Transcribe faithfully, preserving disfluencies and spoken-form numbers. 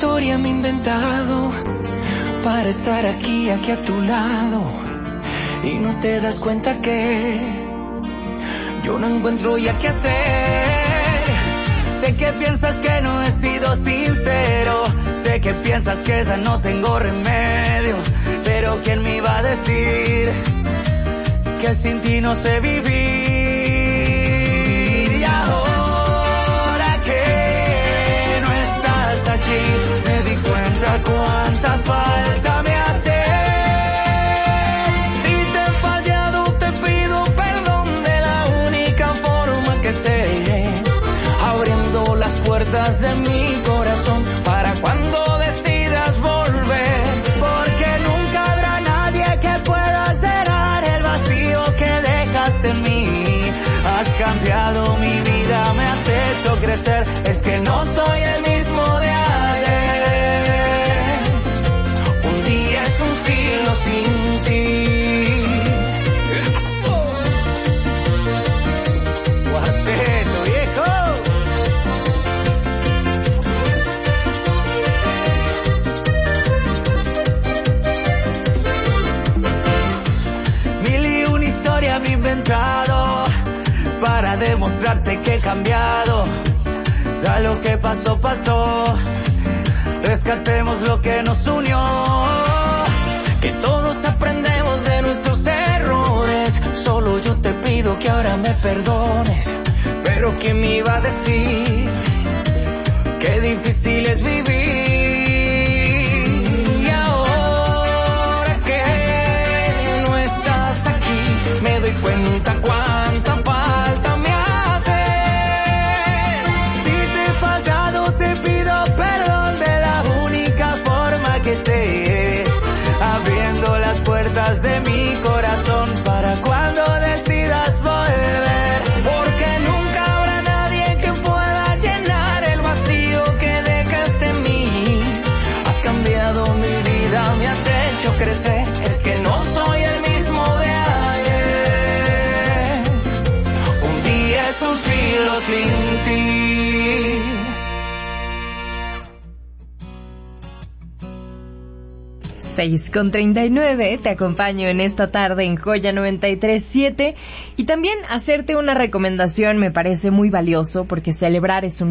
historia me he inventado para estar aquí, aquí a tu lado. Y no te das cuenta que yo no encuentro ya qué hacer. Sé que piensas que no he sido sincero, sé que piensas que ya no tengo remedio, pero ¿quién me iba a decir que sin ti no sé vivir? Y ahora que no estás aquí, me di cuenta cuánta falta me hace. Si te he fallado te pido perdón de la única forma que sé, abriendo las puertas de mi corazón para cuando decidas volver, porque nunca habrá nadie que pueda llenar el vacío que dejaste en mí. Has cambiado mi vida, me has hecho crecer, es que no soy el mismo de ayer. Un día es un siglo sin ti. Cuarteto, viejo. Mil y una historia me he inventado para demostrarte que he cambiado. Ya lo que pasó, pasó. Rescatemos lo que nos unió. Que todos aprendemos de nuestros errores. Solo yo te pido que ahora me perdones. Pero ¿quién me iba a decir qué difícil es vivir? Y ahora que no estás aquí, me doy cuenta cuánta falta me hace. Si te he fallado te pido perdón de la única forma que sé, abriendo las puertas de mi corazón para cuando decidas volver, porque nunca habrá nadie que pueda llenar el vacío que dejaste en mí. Has cambiado mi vida, me has hecho crecer, es que no soy el mismo de ayer. Un día es un siglo sin ti. seis con treinta y nueve, te acompaño en esta tarde en Joya noventa y tres punto siete y también hacerte una recomendación me parece muy valioso porque celebrar es un